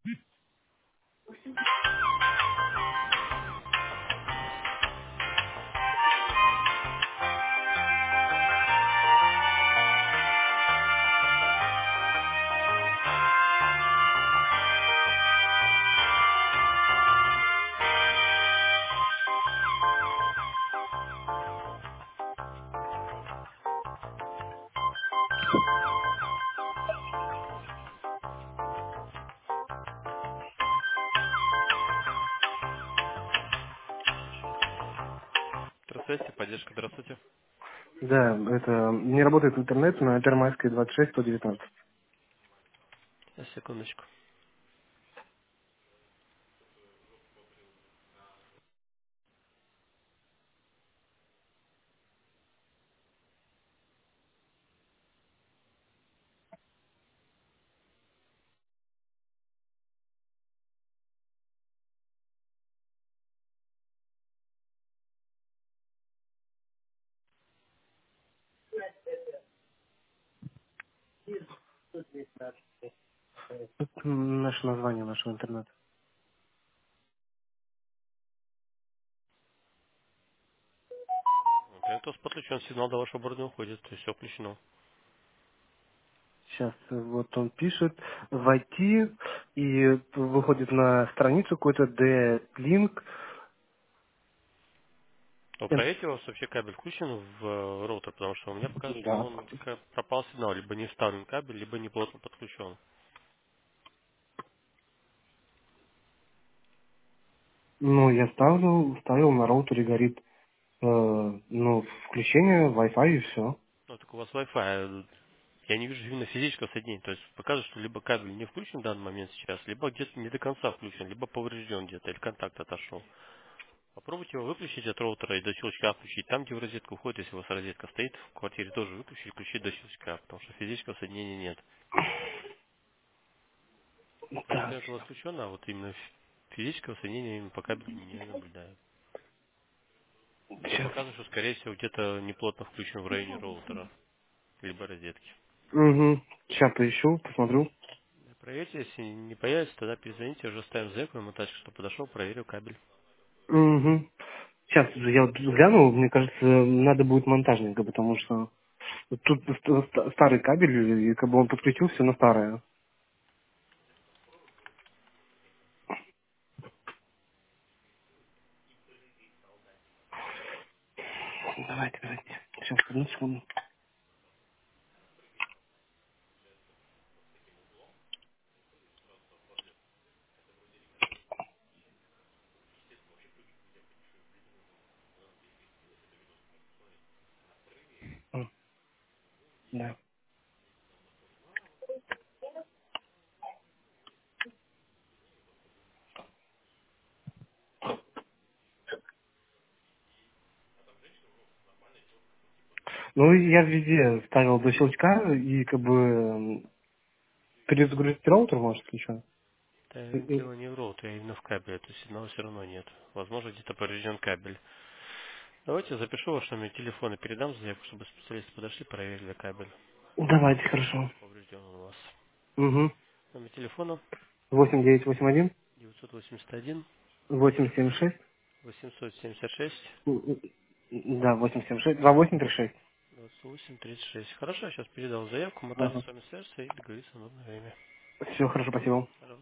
Здравствуйте, поддержка, здравствуйте. Да, это не работает интернет на Первомайской 26 119. Сейчас, секундочку. Это наше название нашего интернета. Интернет подключен, сигнал до вашего борда не уходит, то есть все включено. Сейчас вот он пишет войти и выходит на страницу какой-то D-Link. Вы проверьте, у вас вообще кабель включен в роутер, потому что у меня показывает, что Да. он пропал сигнал, либо не вставлен кабель, либо не плотно подключен. Ну, я ставил на роутере, горит, ну, включение Wi-Fi и все. Ну, так у вас Wi-Fi, я не вижу именно физического соединения, то есть показывает, что либо кабель не включен в данный момент сейчас, либо где-то не до конца включен, либо поврежден где-то, или контакт отошел. Попробуйте его выключить от роутера и до щелчка включить. Там, где в розетку уходит, если у вас розетка стоит, в квартире тоже выключить, включить до щелчка, потому что физического соединения нет. Да, Так, интернет у вас включен, а вот именно физического соединения именно по кабелю не наблюдаю. Мне сейчас. показывает, что, скорее всего, где-то неплотно включен в районе роутера, либо розетки. Угу. Сейчас поищу, посмотрю. Проверьте, если не появится, тогда перезвоните, уже ставим заявку на монтаж, что подошел, проверил кабель. Угу. Сейчас я вот глянул, мне кажется, надо будет монтажника, потому что вот тут старый кабель, и как бы он подключил все на старое. Давайте. Сейчас, одну секунду. Да. Ну, я везде ставил до щелчка, и как бы перезагрузить роутер, может, или что? Дело не в роутере, а именно в кабеле, то есть сигнала все равно нет. Возможно, где-то поврежден кабель. Давайте запишу ваш номер телефона и передам заявку, чтобы специалисты подошли, проверили кабель. Давайте, хорошо. Поврежден он у вас. Угу. Номер телефона 8981 981 876. 876 Да, 876. 2836. 2836. Хорошо, сейчас передал заявку, монтаж Ага. с вами свяжется и договорится на нужное время. Все, хорошо, спасибо.